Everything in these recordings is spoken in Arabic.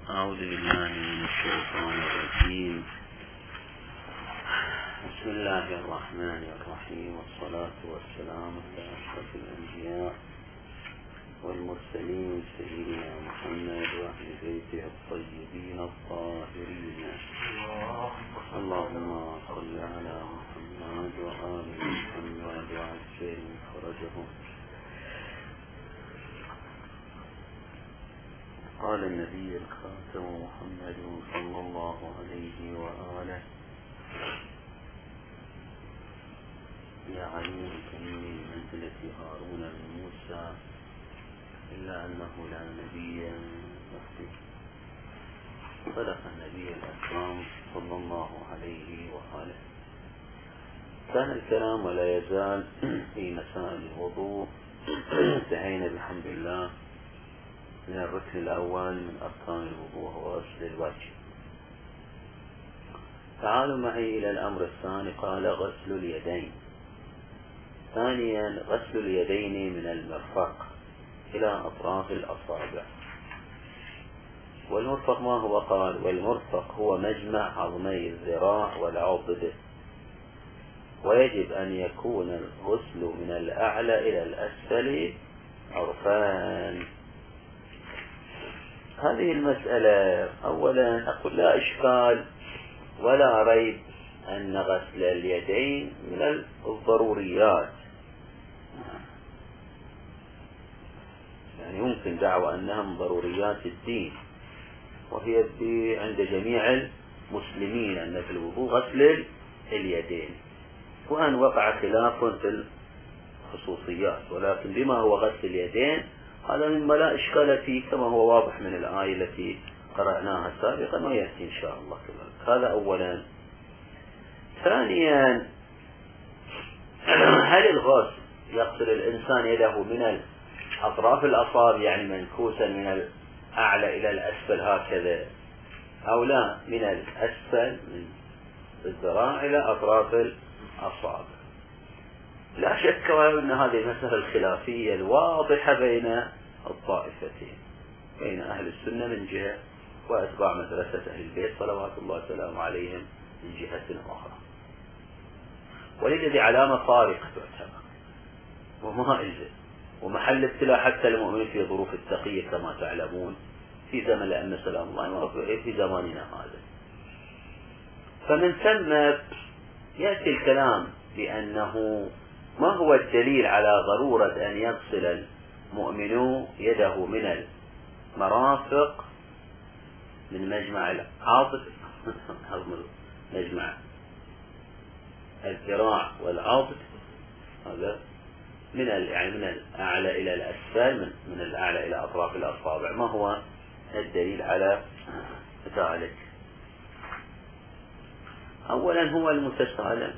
أعوذ بالله من الشيطان الرجيم. بسم الله الرحمن الرحيم، والصلاة والسلام على أشرف الأنبياء والمرسلين سيدنا محمد وأهل بيته الطيبين الطاهرين. اللهم صل على محمد وآل محمد وعجل فرجهم. قال النبي الخاتم محمد صلى الله عليه وآله: يا علي كن من منزلة هارون من موسى إلا أنه لا نبي بعده. صدق النبي الأكرم صلى الله عليه وآله. كان الكلام ولا يزال في مسائل الوضوء. انتهينا بحمد الله من الركن الأول من أركان الوضوء وهو غسل الوجه. تعالوا معي إلى الأمر الثاني. قال: غسل اليدين. ثانيا غسل اليدين من المرفق إلى أطراف الأصابع. والمرفق ما هو؟ قال: والمرفق هو مجمع عظمي الذراع والعضد، ويجب أن يكون الغسل من الأعلى إلى الأسفل عرفان. هذه المسألة أولا أقول لا إشكال ولا ريب أن غسل اليدين من الضروريات، يعني يمكن دعوة أنها من ضروريات الدين، وهي عند جميع المسلمين أن في الوضوء غسل اليدين، وأن وقع خلاف في الخصوصيات، ولكن بما هو غسل اليدين هذا مما لا إشكال فيه، كما هو واضح من الآية التي قرأناها سابقا ويأتي إن شاء الله كذلك. هذا أولا. ثانيا، هل الغسل يغسل الإنسان يده من أطراف الأصابع يعني منكوسا من الأعلى إلى الأسفل هكذا، أو لا من الأسفل من الذراع إلى أطراف الأصابع؟ لا شك أن هذه المسألة الخلافية الواضحة بين الطائفتين، بين أهل السنة من جهة وأتباع مدرسة أهل البيت صلوات الله وسلامه عليهم من جهة أخرى. ولذلك علامة فارقة تعتبر وما إلزم، ومحل ابتلاء حتى المؤمنين في ظروف التقية كما تعلمون في زمن الأئمة سلام الله في زماننا هذا. فمن ثم يأتي الكلام بأنه ما هو الدليل على ضرورة أن يغسل المؤمن يده من المرافق من مجمع العاطف مجمع الذراع والعاطف، هذا من الأعلى إلى الأسفل، من الأعلى إلى أطراف الأصابع. ما هو الدليل على ذلك؟ أولا هو المتسالم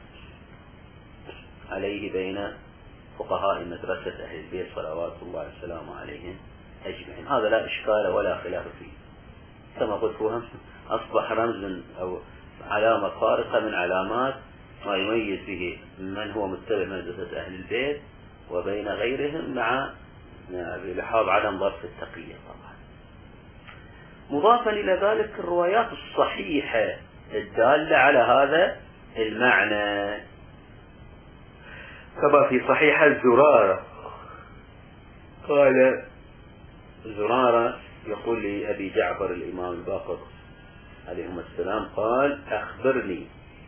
عليه بين فقهاء مدرسة أهل البيت صلوات الله وسلامه عليهم أجمعين، هذا لا إشكال ولا خلاف فيه. كما قلت أصبح رمز أو علامة فارقة من علامات ما يميز به من هو متبع مدرسة أهل البيت وبين غيرهم، مع لحاظ عدم ضرب التقية طبعا. مضافا إلى ذلك الروايات الصحيحة الدالة على هذا المعنى، كما في صحيح الزرارة. قال زرارة يقول لأبي جعفر الإمام الباقر عليهم السلام، قال: أخبرني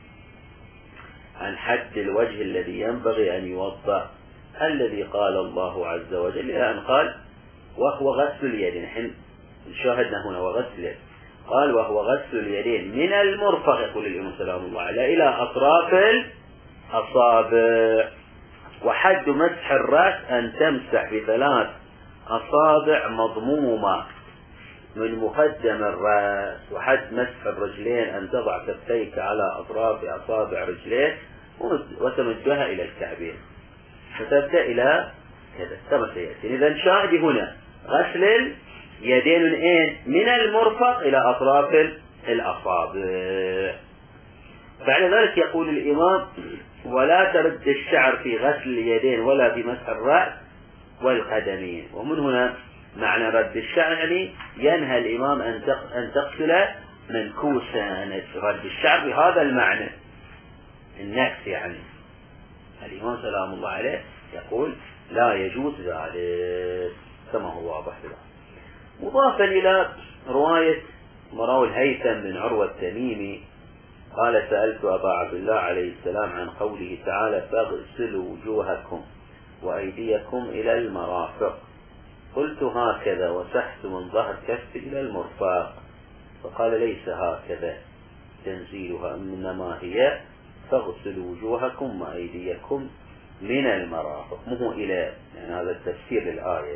عن حد الوجه الذي ينبغي أن يوضأ الذي قال الله عز وجل، إلى أن قال: وهو غسل اليدين. حين شاهدنا هنا وغسل، قال: وهو غسل اليدين من المرفق، يقول الإمام سلام الله عليه، إلى أطراف الأصابع. وحد مسح الرأس أن تمسح بثلاث أصابع مضمومة من مقدم الرأس. وحد مسح الرجلين أن تضع كفيك على أطراف أصابع رجليك وتمدها إلى الكعبين، فتبدأ إلى كذا كما سيأتي. إذن شاهد هنا غسل اليدين من المرفق إلى أطراف الأصابع. بعد ذلك يقول الإمام: ولا ترد الشعر في غسل اليدين ولا في مسح الرأس والقدمين. ومن هنا معنى رد الشعر يعني ينهى الإمام أن تقتل منكوسا، رد الشعر بهذا المعنى النكس، يعني الإمام سلام الله عليه يقول لا يجوز ذلك كما هو واضح له. مضافا إلى رواية مراوي الهيثم بن عروة التميمي قال سألت أبا عبد الله عليه السلام عن قوله تعالى فاغسلوا وجوهكم وأيديكم إلى المرافق، قلت هكذا وسحت من ظهر كفي إلى المرفاق، فقال ليس هكذا تنزيلها، إنما هي فاغسلوا وجوهكم وأيديكم من المرافق، مو إلى، يعني هذا التفسير للآية.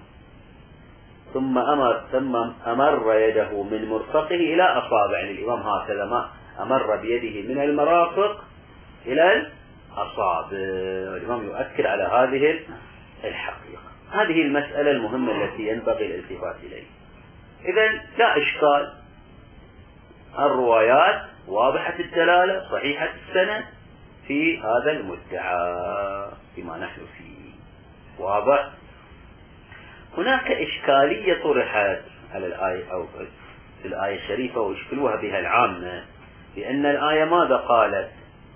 ثم أمر يده من مرفقه إلى أصابع، يعني الإمام هكذا ما أمر بيده من المرافق إلى الأصابع، الإمام يؤكد على هذه الحقيقة. هذه المسألة المهمة التي ينبغي الالتفات إليها. إذن لا إشكال، الروايات واضحة الدلالة صحيحة السند في هذا المدعى فيما نحن فيه، واضح. هناك إشكالية طرحت على الآية أو في الآية الشريفة ويشكلوها بها العامة، لأن الآية ماذا قالت؟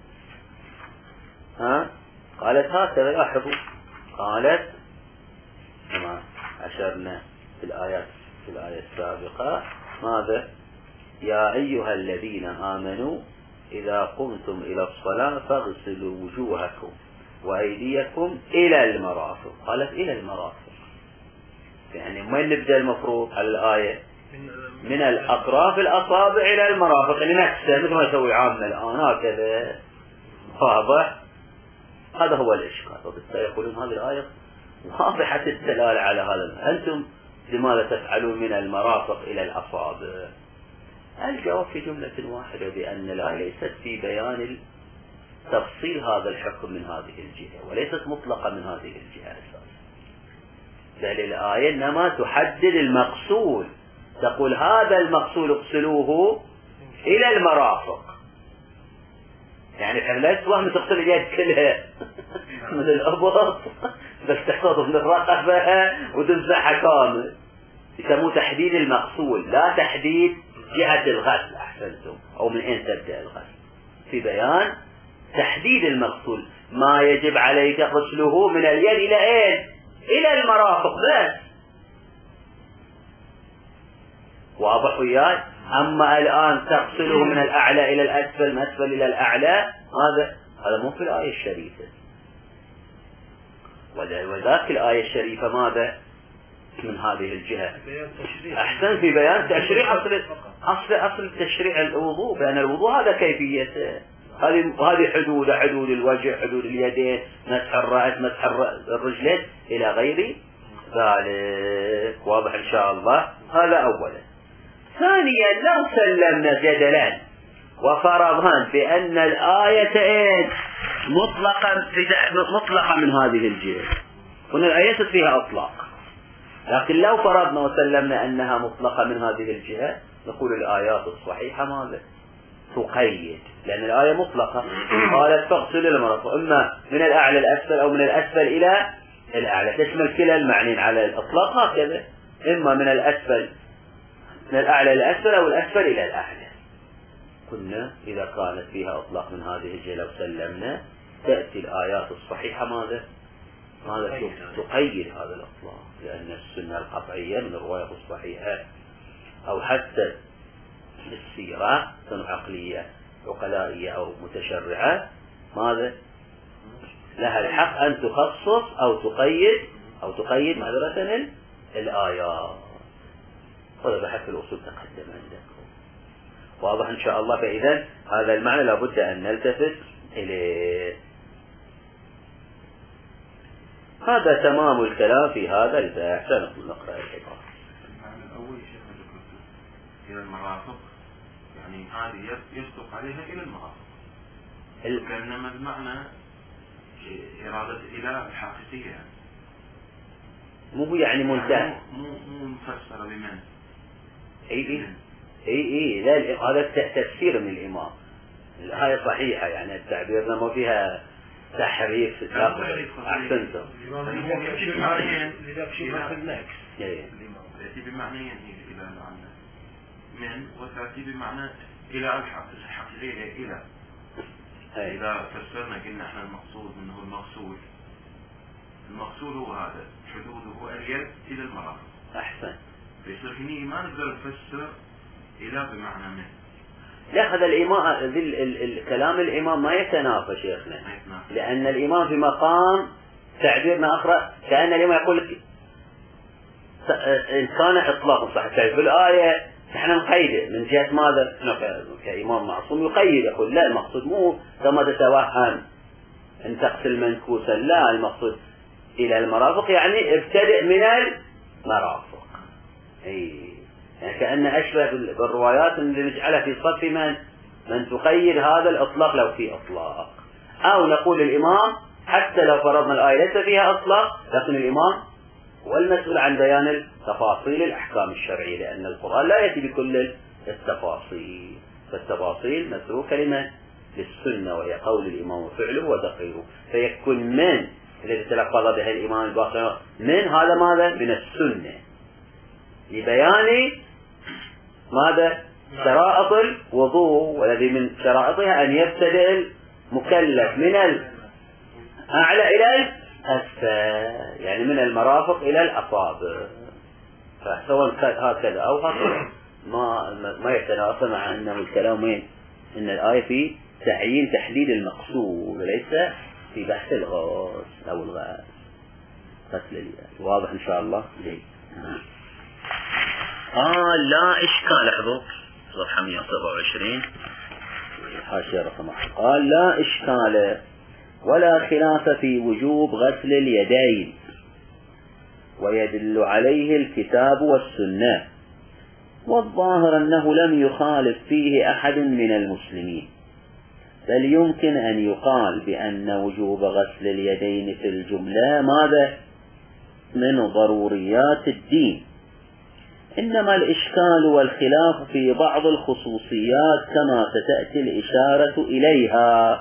قالت هكذا، لاحظوا، قالت كما أشرنا في الآية السابقة ماذا؟ يا أيها الذين آمنوا إذا قمتم إلى الصلاة فاغسلوا وجوهكم وأيديكم إلى المرافق، قالت إلى المرافق، يعني وين نبدأ المفروض على الآية؟ من الأطراف الأصابع إلى المرافق، يعني نفسه مثل ما يسوي عامنا الآن هكذا، واضح. هذا هو الإشكال، وبالتالي يقولون هذه الآية واضحة الدلالة على هذا، أنتم لماذا تفعلون من المرافق إلى الأصابع؟ الجواب في جملة واحدة بأن الآية ليست في بيان تفصيل هذا الحكم من هذه الجهة، وليست مطلقة من هذه الجهة أساسا، بل الآية إنما تحدد المقصود، تقول هذا المقصود اغسلوه إلى المرافق، يعني احنا لا تفهم تغسل اليد كلها من الأبط بس تحفظ من الرقبة وتمسحها كامل، يسموه تحديد المقصود لا تحديد جهة الغسل، أحسنتم، أو من أين تبدأ الغسل، في بيان تحديد المقصود، ما يجب عليك غسله من اليد إلى أين؟ إلى المرافق بس، واضح وياي؟ أما الآن تغسله من الأعلى إلى الأسفل، من الأسفل إلى الأعلى، هذا مو في الآية الشريفة، وذاك الآية الشريفة ماذا؟ من هذه الجهة أحسن في بيان تشريع أصل التشريع الوضوء، بأن الوضوء هذا كيفيته، هذه حدود الوجه، حدود اليدين، مسح الرأس، مسح الرجلين إلى غير ذلك، واضح إن شاء الله. هذا أولا. ثانيا لو سلمنا جدلا وفرضنا بأن الآية مطلقة من هذه الجهة، قلنا الآية فيها أطلاق، لكن لو فرضنا وسلمنا أنها مطلقة من هذه الجهة، نقول الآيات الصحيحة ماذا؟ تقيد، لأن الآية مطلقة، قالت فاغسل المرافق، إما من الأعلى الأسفل أو من الأسفل إلى الأعلى، تشمل كلا المعنيين على الإطلاق هكذا، إما من الأسفل من الأعلى إلى الأسفل أو الأسفل إلى الأعلى. قلنا إذا كانت فيها أطلاق من هذه الجهة لو سلمنا، تأتي الآيات الصحيحة ماذا تقيد هذا الإطلاق، لأن السنة القطعية من الرواية الصحيحة أو حتى السيرة سنة عقلية عقلائية أو متشرعة ماذا لها الحق أن تخصص أو تقيد معذرة الآيات، هذا بحث الأصول تقدم عندكم، واضح إن شاء الله. فإذا هذا المعنى لابد أن نلتفت إليه. هذا تمام الكلام في هذا الباب. نقرأ العبارة. المعنى الأول شيخ ذكرته إلى المرافق، يعني هذه يصدق عليها إلى المرافق، كأنما المعنى إرادة إلى الحقيقية، مو يعني منتهى، مو مفسر بمن. اي لا، هذا تفسير من الإمام، الآية صحيحة، يعني التعبير ما فيها تحريف أحسنتم. يأتي بمعنيين إلى المعنى من، وتأتي بمعنى إلى الحقيقية إلى. إذا فسرنا قلنا احنا المقصود منه المقصود هو هذا حدوده اليد إلى المرافق. أحسن. فيصير هني ما نقدر نفسر إلى بمعنى من. لا، هذا الإمام كلام الإمام ما يتنافى شيخنا، لأن الإمام في مقام تعبيرنا آخر، كأن الإمام يقول لك إن كان إطلاق صح في الآية نحن نقيده من جهة ماذا؟ كإمام معصوم يقيد، يقول لا المقصود مو كما تتوهم أن تقتل منكوسا، لا المقصود إلى المرافق، يعني ابتدئ من المرافق. يعني كأن أشبه بالروايات اللي نجعلها في صف من تقيد هذا الإطلاق لو في إطلاق، أو نقول الإمام حتى لو فرضنا الآية ليس فيها إطلاق، لكن الإمام هو المسؤول عن بيان التفاصيل الأحكام الشرعية، لأن القرآن لا يأتي بكل التفاصيل، فالتفاصيل متروكة لمن؟ للسنة، وهي قول الإمام وفعله وتقريره، فيكون من الذي تلفظ به الإمام الباقر من هذا ماذا؟ من السنة، لبيان ماذا؟ شرائط الوضوء، والذي من شرائطها أن يبتدئ المكلف من الأعلى إلى الأسفل، يعني من المرافق إلى الأصابع، فسواء هكذا أو هكذا ما يتناقض مع أنه الكلام إن الآية في تعيين تحديد المقصود وليس في بحث الغاز أو الغاز غسل اليد. واضح إن شاء الله؟ جيد. لا إشكال. احفظوا صفحة 127 حاشية رقم 1. قال لا إشكال ولا خلاف في وجوب غسل اليدين، ويدل عليه الكتاب والسنة، والظاهر أنه لم يخالف فيه أحد من المسلمين، بل يمكن أن يقال بأن وجوب غسل اليدين في الجملة ماذا؟ من ضروريات الدين، إنما الإشكال والخلاف في بعض الخصوصيات كما ستأتي الإشارة إليها.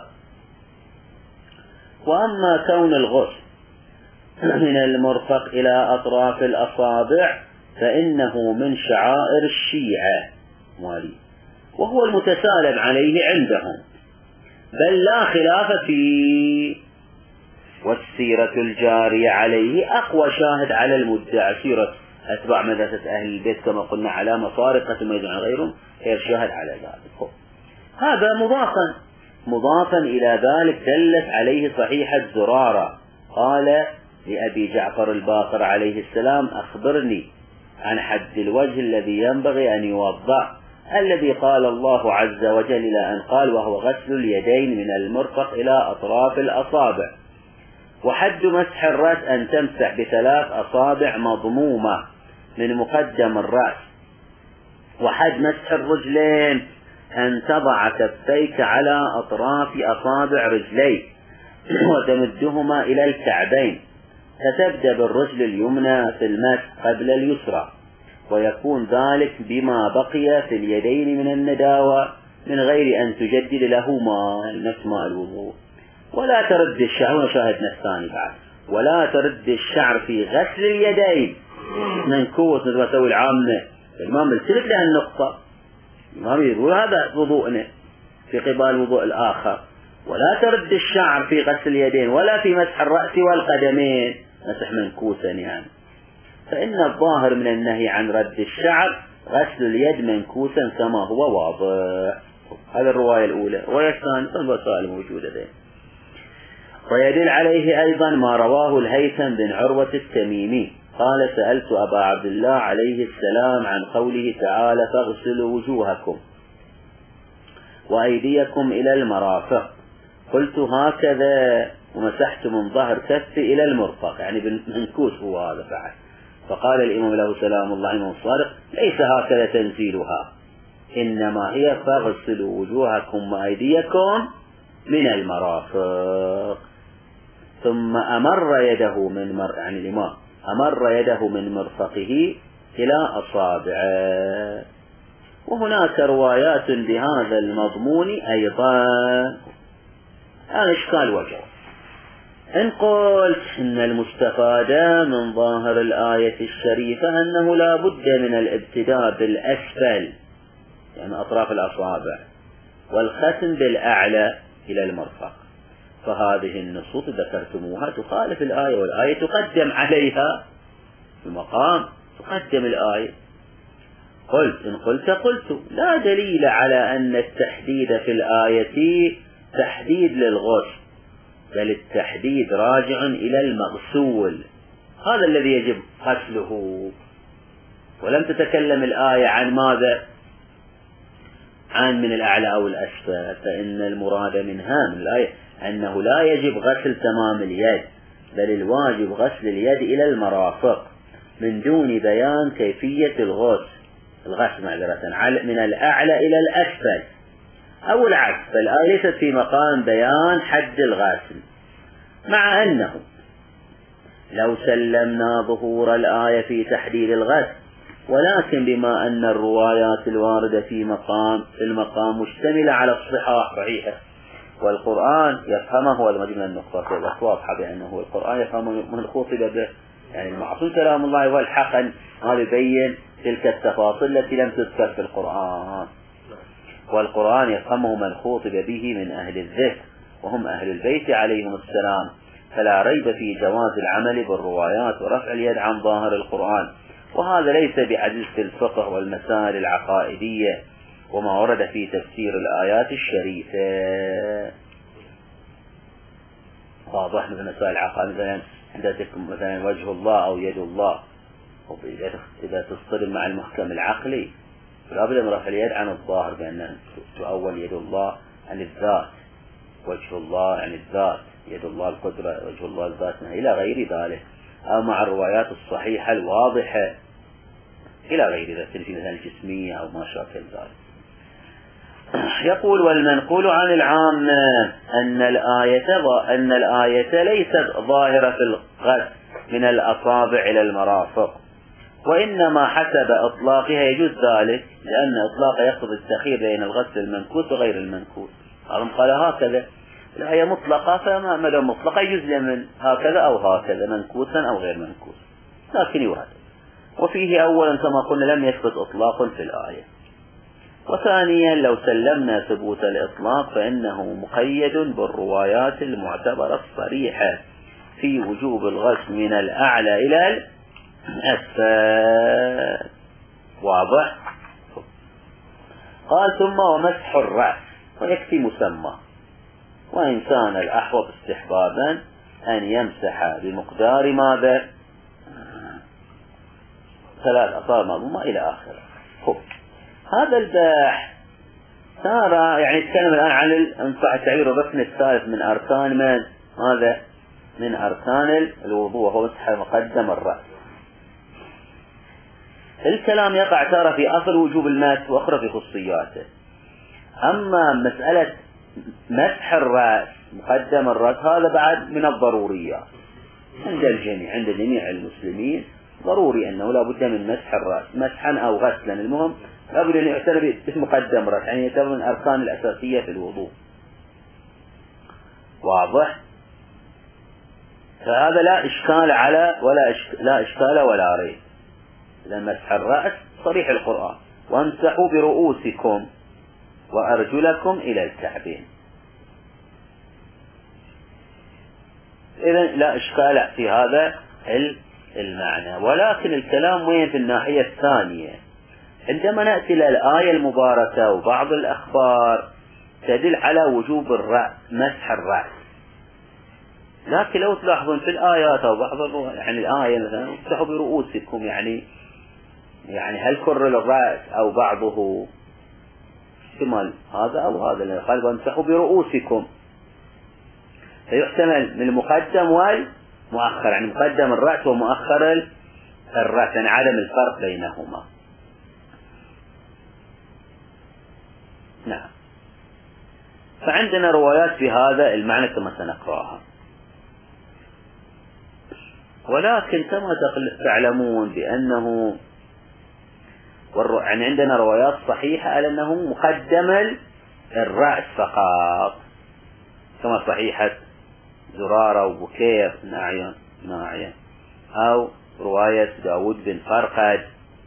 وأما كون الغسل من المرفق إلى أطراف الأصابع فإنه من شعائر الشيعة وهو المتسالب عليه عندهم، بل لا خلاف فيه، والسيرة الجارية عليه أقوى شاهد على المدعى، سيرة أتباع مدرسة أهل البيت كما قلنا على مفارقة ما يدعون غيرهم غير شاهد على ذلك. هذا مضافا إلى ذلك دلت عليه صحيحة زرارة، قال لأبي جعفر الباقر عليه السلام أخبرني عن حد الوجه الذي ينبغي أن يوضع، الذي قال الله عز وجل إلى أن قال وهو غسل اليدين من المرفق إلى أطراف الأصابع. وحد مسح الرأس أن تمسح ب3 أصابع مضمومة من مقدم الرأس. وحد مسح الرجلين أن تضع كفيك على أطراف أصابع رجليك وتمدهما إلى الكعبين، فتبدأ بالرجل اليمنى في المسح قبل اليسرى، ويكون ذلك بما بقي في اليدين من النداوة من غير أن تجدد لهما نفس ماء الوضوء. ولا ترد الشعر، وشاهدنا الثاني بعد، ولا ترد الشعر في غسل اليدين منكوس مثل ما تسوي العامة. الإمام بالسلك لها النقطة، الإمام يقول هذا وضوءنا في قبال الوضوء الآخر. ولا ترد الشعر في غسل اليدين ولا في مسح الرأس والقدمين، مسح منكوسا يعني، فإن الظاهر من النهي عن رد الشعر غسل اليد منكوسا كما هو واضح. هذا الرواية الأولى. الرواية الثانية فالوسائل موجودة ذي. ويدل عليه أيضا ما رواه الهيثم بن عروة التميمي قال سألت أبا عبد الله عليه السلام عن قوله تعالى فاغسلوا وجوهكم وأيديكم إلى المرافق، قلت هكذا ومسحت من ظهر كفي إلى المرفق، يعني بالمنكوس هو هذا فعل. فقال الإمام له سلام الله عليه الصادق ليس هكذا تنزيلها، إنما هي فاغسلوا وجوهكم وأيديكم من المرافق. ثم أمر يده يعني الإمام أمر يده من مرفقه إلى أصابعه. وهناك روايات بهذا المضمون أيضا. هذا إشكال وجه إن قلت إن المستفاد من ظاهر الآية الشريفة أنه لا بد من الابتداء بالأسفل يعني أطراف الأصابع والختم بالأعلى إلى المرفق، فهذه النصوص ذكرتموها تخالف الآية، والآية تقدم عليها في المقام، تقدم الآية. قلت إن قلت لا دليل على أن التحديد في الآية تحديد للغسل، بل التحديد راجع إلى المغسول، هذا الذي يجب غسله. ولم تتكلم الآية عن ماذا؟ عن من الأعلى أو الأسفل، فإن المراد منها من الآية أنه لا يجب غسل تمام اليد، بل الواجب غسل اليد إلى المرافق من دون بيان كيفية الغسل معذرة من الأعلى إلى الأسفل أو العكس، فالآية ليست في مقام بيان حد الغسل، مع أنه لو سلمنا ظهور الآية في تحديد الغسل، ولكن بما أن الروايات الواردة في المقام مشتملة على الصحاح صحيحة، والقرآن يفهمه، وهذا من النقطة واضحة بأنه القرآن يفهمه من خطب به، يعني المعصوم كلام الله والحق، هذا يبين تلك التفاصيل التي لم تذكر في القرآن، والقرآن يفهمه من خطب به من أهل الذكر وهم أهل البيت عليهم السلام، فلا ريب في جواز العمل بالروايات ورفع اليد عن ظاهر القرآن، وهذا ليس بعجز في الفقه والمسائل العقائدية وما ورد في تفسير الآيات الشريفة. واضح من مسائل العقائد، مثلا عندك مثلا وجه الله أو يد الله، إذا تصطدم مع المحكم العقلي لا بد من رفع اليد عن الظاهر، بأن تؤول يد الله عن الذات، وجه الله عن الذات، يد الله القدرة، وجه الله الذات إلى غير ذلك، أو مع الروايات الصحيحة الواضحة إلى غير ذلك في مثلا الجسمية أو ما شاكل ذلك. يقول والمنقول عن العامة أن الآية ليست ظاهرة في الغسل من الأصابع إلى المرافق، وإنما حسب إطلاقها يجوز ذلك، لأن إطلاق يقتضي التخيير بين الغسل المنكوس وغير المنكوس. قال هكذا الآية مطلقة، فما مدام مطلقة يجوز لمن هكذا أو هكذا، منكوسا أو غير منكوس، لكن يراد. وفيه أولا كما قلنا لم يثبت إطلاق في الآية، وثانيا لو سلمنا ثبوت الإطلاق فإنه مقيد بالروايات المعتبرة الصريحة في وجوب الغسل من الأعلى إلى الأسفل. واضح؟ قال ثم ومسح الرأس، ويكفي مسمى، وإن كان الأحوط استحبابا أن يمسح بمقدار ماذا؟ 3 أصابع مضمومة إلى آخره. هذا الباح صار يعني يتكلم الآن عن انصح التعبير الركن الثالث من أركان ماذا؟ من أركان الوضوء، وهو مسح مقدم الرأس. الكلام يقع تارة في أصل وجوب المسح وأخرى في خصوصياته. أما مسألة مسح الرأس مقدم الرأس هذا بعد من الضروريات عند الجميع، عند جميع المسلمين ضروري أنه لا بد من مسح الرأس مسحا أو غسلا، المهم لا بد أن يعتنى باسم مقدم الرأس، يعني يعتبر من الأركان الأساسية في الوضوء. واضح؟ فهذا لا إشكال ولا ريب، لأن مسح الرأس صريح القرآن، وامسحوا برؤوسكم وأرجلكم إلى الكعبين، إذن لا إشكال في هذا المعنى. ولكن الكلام وين في الناحية الثانية، عندما نأتي إلى الآية المباركة وبعض الأخبار تدل على وجوب مسح الرأس، لكن لو تلاحظون في الآيات أو بعض يعني الآية مثلا امسحوا برؤوسكم، يعني هل كر الرأس أو بعضه احتمال هذا أو هذا، اللي قال وامسحوا برؤوسكم، فيحتمل من المقدم والمؤخر، يعني مقدم الرأس ومؤخر الرأس، يعني عدم الفرق بينهما. نعم، فعندنا روايات في هذا المعنى كما سنقرأها، ولكن كما تعلمون بأنه يعني عندنا روايات صحيحة على أنه مقدم الرأس فقط، كما صحيحة زرارة وبكير ناعية، أو رواية داود بن فرقد،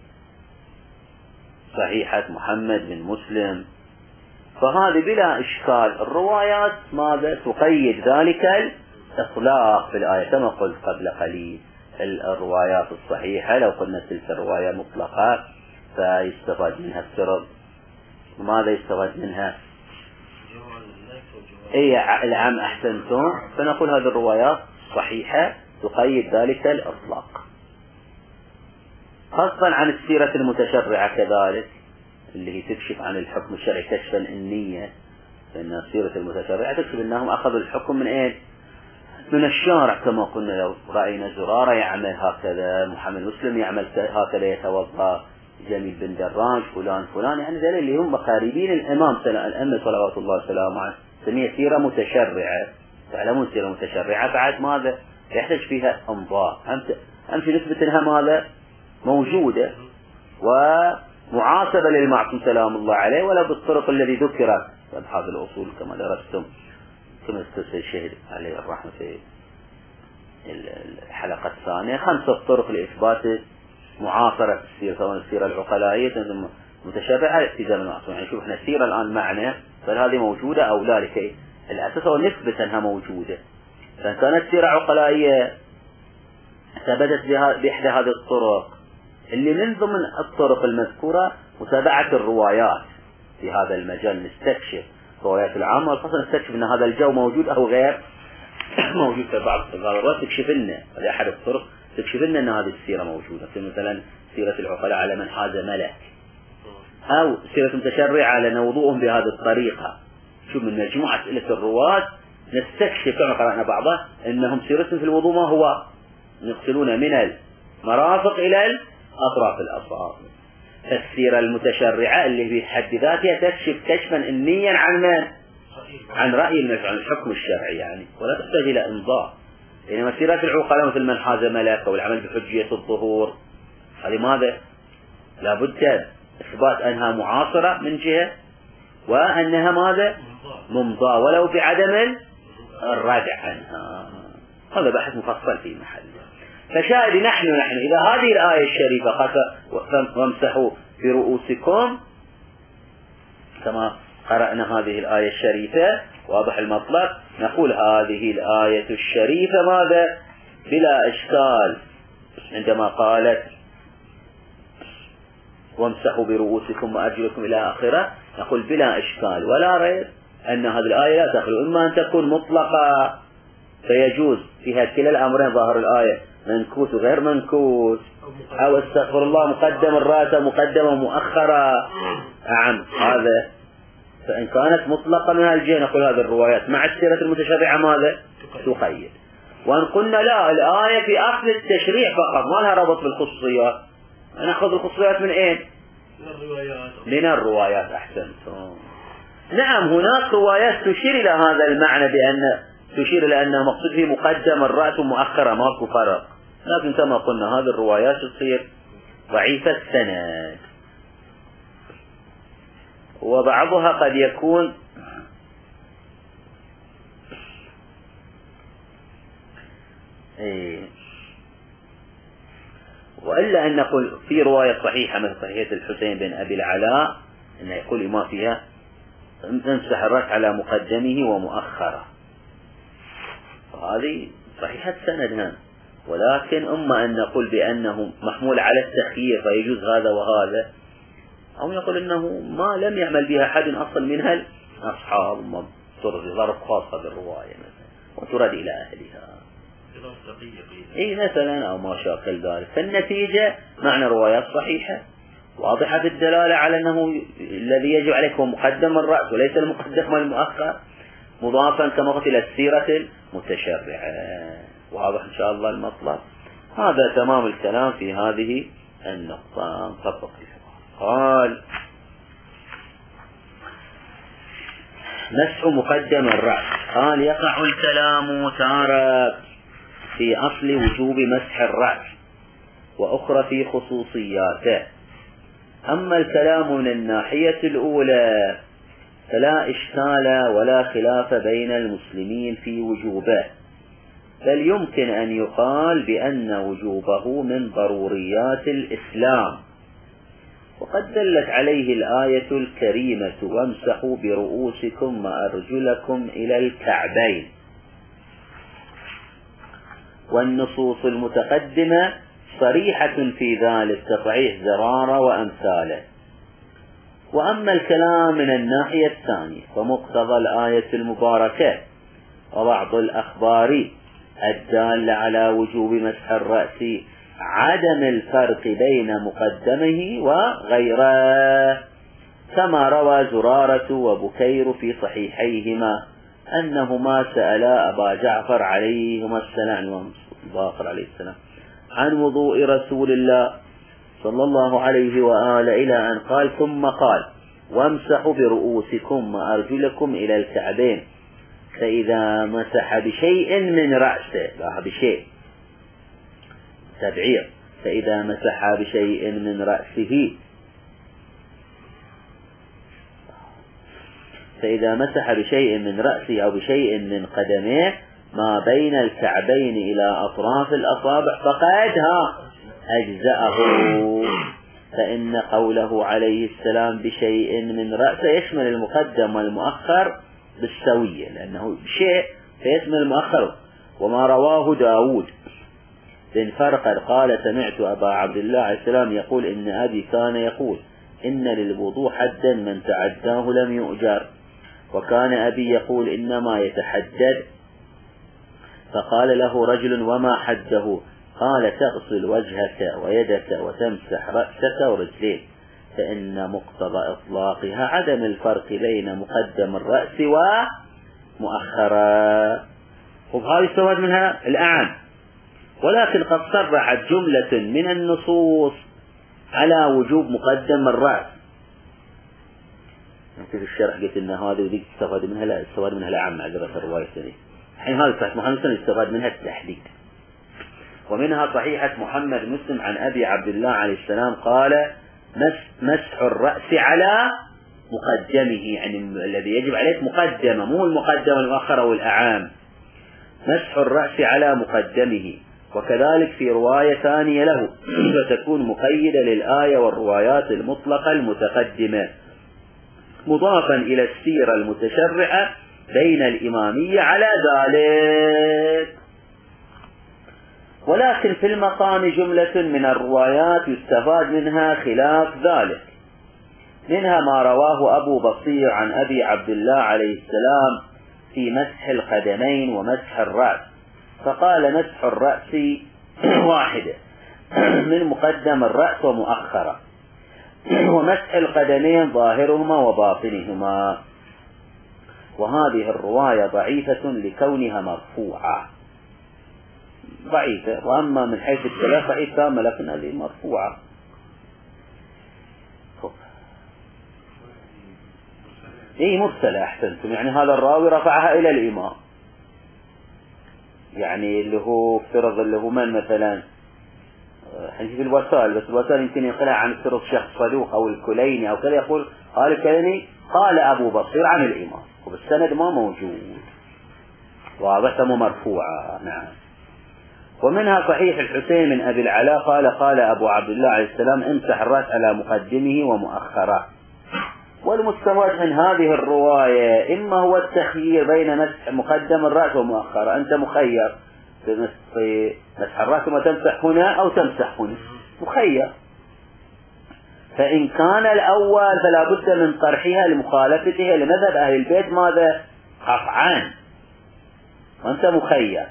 صحيحة محمد بن مسلم، فهذه بلا إشكال الروايات ماذا تقيد ذلك الإطلاق في الآية كما قلت قبل قليل. الروايات الصحيحة لو قلنا تلك الرواية مطلقة فيستفاد منها السرب. ماذا يستفاد منها؟ العام أحسنتم، فنقول هذه الروايات صحيحة تقيد ذلك الإطلاق. خاصة عن السيرة المتشرعة كذلك اللي هي تكشف عن الحكم الشرعي كشفا النية، فإن السيرة المتشرعة تكشف أنهم أخذوا الحكم من إيه؟ من الشارع، كما قلنا لو رأينا زرارة يعمل هكذا، محمد مسلم يعمل هكذا، يتوضأ جميل بن دراج فلان، يعني ذلك اللي هم قريبين الإمام الأئمة صلوات الله وسلامه عليه، سميها سيرة متشرعة. تعلمون سيرة متشرعة بعد ماذا يحتاج فيها أنظار، أهم شيء نثبت أنها ماذا موجودة ومعاصرة للمعصوم سلام الله عليه، ولا بالطرق الذي ذكرت في أبحاث الأصول كما درستم، كما استاذ الشهيد عليه الرحمة في الحلقة الثانية 5 طرق لإثبات معاصرة السيرة، سواء السيرة العقلائية متشابهة التزام المعصوم. يعني شوف احنا السيرة الآن معنا، فهذه موجودة أو لا، لكي الأساس هو نثبت أنها موجودة. فإن كانت سيرة عقلائية ثبتت بإحدى هذه الطرق، اللي من ضمن الطرق المذكورة متابعة الروايات في هذا المجال، نستكشف روايات العامة والخاصة، نستكشف أن هذا الجو موجود أو غير موجود. في بعض الروايات تكشف لنا، هذه أحد الطرق تكشف لنا أن هذه السيرة موجودة، في مثلا سيرة العقلاء على من حاز ملك، أو سيرة متشرعة على وضوءهم بهذه الطريقة. شوف من مجموعة أسئلة الرواة نستكشف كما قرأنا بعضها أنهم سيرتهم في الوضوء ما هو، يغسلون من المرافق إلى أطراف الأصابع. السيرة المتشرعة اللي بحد ذاتها تكشف كشفا إنيا عن رأي المشروع، عن الحكم الشرعي يعني، ولا تحتاج إلى إنظار. إنما سيرات العقلاء مثل من حاز ملك أو العمل بحجية الظهور، هذه ماذا لابد إثبات أنها معاصرة من جهة، وأنها ماذا ممضى ولو بعدم الردع عنها. هذا بحث مفصل في محله. فشاهد نحن إذا هذه الآية الشريفة وامسحوا برؤوسكم كما قرأنا هذه الآية الشريفة واضح المطلب، نقول هذه الآية الشريفة ماذا بلا إشكال عندما قالت وامسحوا برؤوسكم وأرجلكم إلى آخره، نقول بلا إشكال ولا ريب أن هذه الآية لا تخلو إما أن تكون مطلقة فيجوز فيها كلا الأمرين ظاهر الآية منكوت وغير منكوت، أو استغفر الله مقدم الرأس مقدمة مؤخرة. نعم هذا، فإن كانت مطلقة من الجهة نقول هذه الروايات مع السيرة المتشرعة ماذا تقيد. وأن قلنا لا، الآية في أخذ التشريع فقط ما لها ربط بالخصوصيات، نأخذ الخصوصيات من أين؟ من الروايات. أحسنتم. نعم هناك روايات تشير إلى هذا المعنى، بأن تشير إلى أن مقصود فيه مقدم الرأس ومؤخرة ماكو فرق، لكن كما قلنا هذه الروايات تصير ضعيفة السند، وبعضها قد يكون وإلا أن نقول في رواية صحيحة مثل صحيحة الحسين بن أبي العلاء أن يقول ما فيها امسح الرأس على مقدمه ومؤخره، هذه صحيحة سندها. ولكن أما أن نقول بأنه محمول على التخيير فيجوز هذا وهذا، أو يقول أنه ما لم يعمل بها أحد أصل منها الأصحاب، ظرف خاصة بالرواية مثلا وترد إلى أهلها مثلا أو ما شاكل ذلك. فالنتيجة معنى روايات صحيحة واضحة في الدلالة على أنه الذي يجب عليك هو مقدم الرأس وليس المقدم والمؤخر، مضافا كما قلت إلى السيرة المتشرعة. واضح إن شاء الله المطلب. هذا تمام الكلام في هذه النقطة. نطبق قال مسح مقدم الرأس. قال يقع الكلام تارة في أصل وجوب مسح الرأس وأخرى في خصوصياته. أما الكلام من الناحية الأولى فلا إشكال ولا خلاف بين المسلمين في وجوبه، بل يمكن أن يقال بأن وجوبه من ضروريات الإسلام، وقد دلت عليه الآية الكريمة وامسحوا برؤوسكم وأرجلكم إلى الكعبين، والنصوص المتقدمة صريحة في ذلك كصحيح زرارة وأمثاله. وأما الكلام من الناحية الثانية فمقتضى الآية المباركة وبعض الأخبار الدالة على وجوب مسح الرأس عدم الفرق بين مقدمه وغيره، كما روى زرارة وبكير في صحيحيهما أنهما سألا أبا جعفر عليهما السلام عن وضوء رسول الله صلى الله عليه وآله إلى أن قال ثم قال وامسحوا برؤوسكم وأرجلكم إلى الكعبين، فإذا مسح بشيء من رأسه، بشيء تبعير، فإذا مسح بشيء من رأسه، فإذا مسح بشيء من رأسه أو بشيء من قدميه ما بين الكعبين إلى أطراف الأصابع فقد أجزأه، فإن قوله عليه السلام بشيء من رأسه يشمل المقدم والمؤخر بالسوية، لأنه شيء فيشمل المؤخر. وما رواه داود بن فرقد قال سمعت أبا عبد الله عليه السلام يقول إن أبي كان يقول إن للوضوء حدا من تعداه لم يؤجر، وكان أبي يقول إنما يتحدد، فقال له رجل وما حده؟ قال تغسل وجهك ويدك وتمسح رأسك ورجليك، فإن مقتضى إطلاقها عدم الفرق بين مقدم الرأس ومؤخرا. وهذه استفاد منها الأعم، ولكن قد صرحت جملة من النصوص على وجوب مقدم الرأس. في الشرح قلت إن هذه وذيك استفاد منها، لا استفاد منها الأعم عذرة الرواية الثانية. الحين هذا صحيح محمد مسلم استفاد منها التحديد. ومنها صحيحة محمد مسلم عن أبي عبد الله عليه السلام قال مسح الرأس على مقدمه، يعني الذي يجب عليك مقدمة، مو المقدمة المؤخرة والأعام، مسح الرأس على مقدمه. وكذلك في رواية ثانية له فتكون مقيدة للآية والروايات المطلقة المتقدمة، مضافا إلى السيرة المتشرعة بين الإمامية على ذلك. ولكن في المقام جملة من الروايات يستفاد منها خلاف ذلك، منها ما رواه أبو بصير عن أبي عبد الله عليه السلام في مسح القدمين ومسح الرأس، فقال مسح الرأس واحدة من مقدم الرأس ومؤخرة، ومسح القدمين ظاهرهما وباطنهما. وهذه الرواية ضعيفة لكونها مرفوعة، ضعيفة، وأما من حيث الثلاثة ضعيف تامة، لكن هذه مرفوعة. مرسلة أحسنتم، يعني هذا الراوي رفعها إلى الإمام، يعني اللي هو افترض اللي هو من مثلا في الوسائل، بس الوسائل يمكن ينقلها عن افترض شخص صدوق أو الكليني أو كذا، يقول قال الكليني قال أبو بصير عن الإمام، وبالسند ما موجود، واضح مرفوعة. نعم. ومنها صحيح الحسين من أبي العلاء قال أبو عبد الله عليه السلام امسح الرأس على مقدمه ومؤخره. والمستفاد من هذه الرواية إما هو التخيير بين مسح مقدم الرأس ومؤخره، أنت مخير في مسح الرأس ثم تمسح هنا أو تمسح هنا، مخير. فإن كان الأول فلا بد من طرحها لمخالفتها لمذهب أهل البيت ماذا؟ قطعا، وأنت مخير.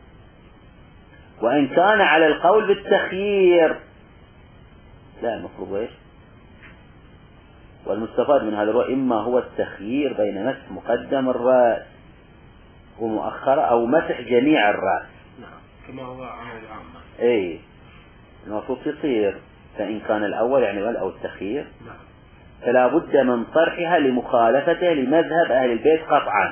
وإن كان على القول بالتخيير لا، المفروض إيش؟ والمستفاد من هذا الرواية إما هو التخيير بين مسح مقدم الرأس ومؤخرة أو مسح جميع الرأس. نعم، كما هو عمل العامة. إيه، المفروض يصير، فإن كان الأول يعني أو التخيير فلا بد من طرحها لمخالفته لمذهب أهل البيت قطعا.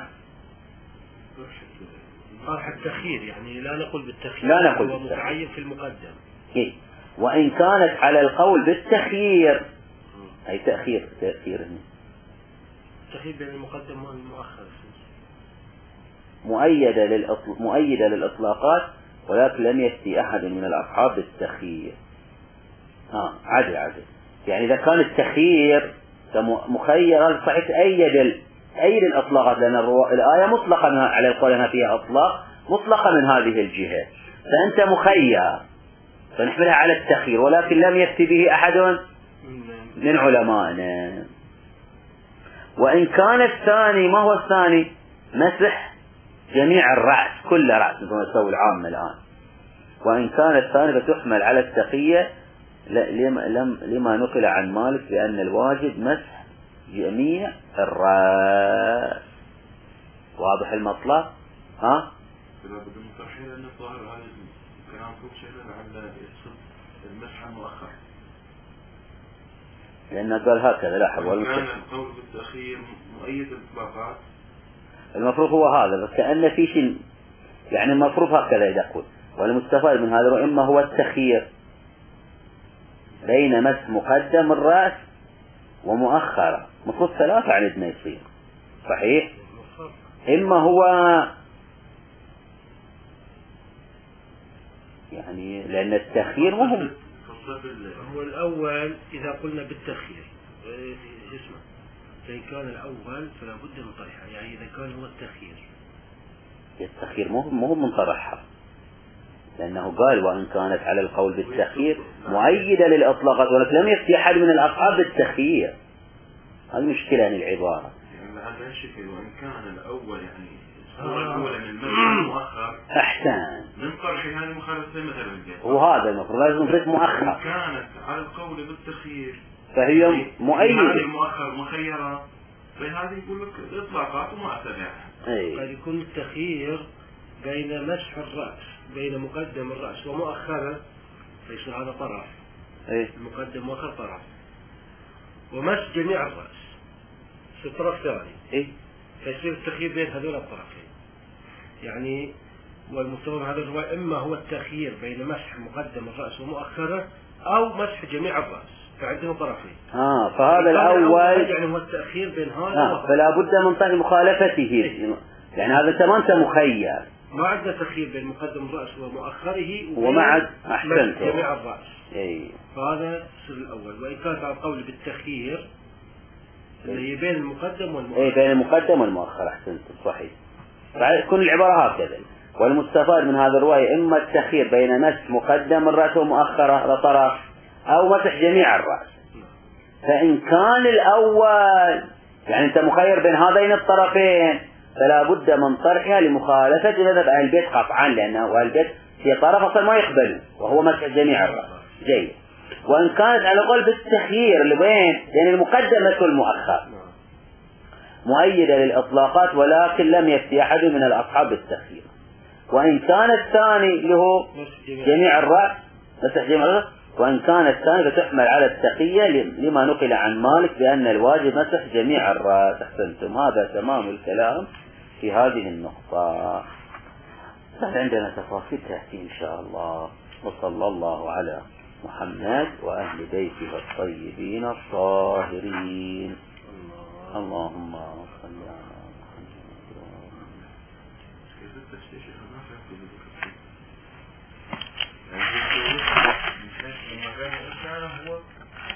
طرح التخيير يعني لا نقول بالتخيير، لا نقول هو متعين في المقدم. إيه. وإن كانت على القول بالتخيير أي تأخير التخيير بين المقدم والمؤخر. مؤيدة للإطلاقات، ولكن لم يفتي أحد من الأصحاب بالتخيير. عدل. يعني إذا كان التخيير مخيرا صحيح أيد الإطلاقات، لأن الآية مطلقة على القول أنها فيها إطلاق مطلقة من هذه الجهة، فأنت مخير فنحملها على التخيير، ولكن لم يفتي به أحد من علمائنا. وإن كان الثاني، ما هو الثاني؟ مسح جميع الرأس، كل رأس مثل ما يسوي العامة الآن. وإن كان الثاني فتحمل على التقية لما نقل عن مالك بأن الواجب مسح جميع الرأس. واضح المطلب؟ بدون ترحيل أن الظاهر هذا الكلام فوق شيء لعل يقصد المسح المؤخر، لأنه قال هكذا. لاحظ، كان القول بالتأخير مؤيد الإطلاقات، المفروض هو هذا، بس كأن في شيء، يعني المفروض هكذا يقول. والمستفاد من هذا إما هو التخيير بين مسح مقدم الرأس ومؤخرة، مفروض ثلاثة عندنا يصير صحيح. إما هو يعني لأن التخيير مهم. هو الأول إذا قلنا بالتخيير اسمه، فإن كان الأول فلا بد من طرحها، يعني إذا كان هو التخيير مهم من طرحها، لأنه قال وإن كانت على القول بالتخيير مؤيدة للإطلاقات، ولكن لم يفتي أحد من الأصحاب بالتخيير. هذه مشكلة عن العبارة. يعني هذا الشكل، وإن كان الأول يعني هو الأول من المسح مؤخر أحسن من طرحها المخالفة مثلا، وهذا المفروض لازم نفرق مؤخر. كانت على القول بالتخيير فهي مؤيدة، هذه المؤخر مخيرة، فهذه يقول لك الإطلاقات وما أتبعها. قد يكون التخيير بين مسح الرأس، بين مقدم الرأس ومؤخره، فيصير هذا طرف، المقدم مؤخر طرف، ومسح جميع الرأس في طرف ثاني، فيصير التخيير بين هذول الطرفين. يعني والمستوى هذا الرواية إما هو التخيير بين مسح مقدم الرأس ومؤخره أو مسح جميع الرأس، فعندهم طرفين. فهذا الأول يعني هو التأخير بين هذا فلا بد من طرح مخالفته. يعني هذا ما أنت مخير، ما عندنا تخيير بين مقدم الرأس ومؤخره ومع أحسنت جميع الرأس. فهذا السر الأول. وإن كانت على القول بالتخيير اللي بين المقدم والمؤخر، بين المقدم والمؤخر، أحسنت صحيح. تكون العبارة هكذا. والمستفاد من هذا الرواية إما التخيير بين مسح مقدم الرأس ومؤخره لطرف، أو مسح جميع الرأس. فإن كان الأول يعني أنت مخير بين هذين الطرفين، فلا بد من طرحها لمخالفة مذهب أهل البيت قطعا، لأنه أهل البيت في طرف أصلا ما يقبل وهو مسح جميع الرأس. جيد. وإن كانت على قول بالتخيير اللي بين المقدمة والمؤخر مؤيدة للإطلاقات، ولكن لم يفتي أحد من الأصحاب بالتخيير. وإن كان الثاني اللي هو جميع الرأس مسح جميع الرأس، وإن كان الثاني فتحمل على التقية لما نقل عن مالك بأن الواجب مسح جميع الرأس. أحسنتم، هذا تمام الكلام في هذه النقطة. عندنا تفاصيل تأتي إن شاء الله. وصلى الله على محمد وأهل بيته الطيبين الطاهرين. اللهم صل على محمد.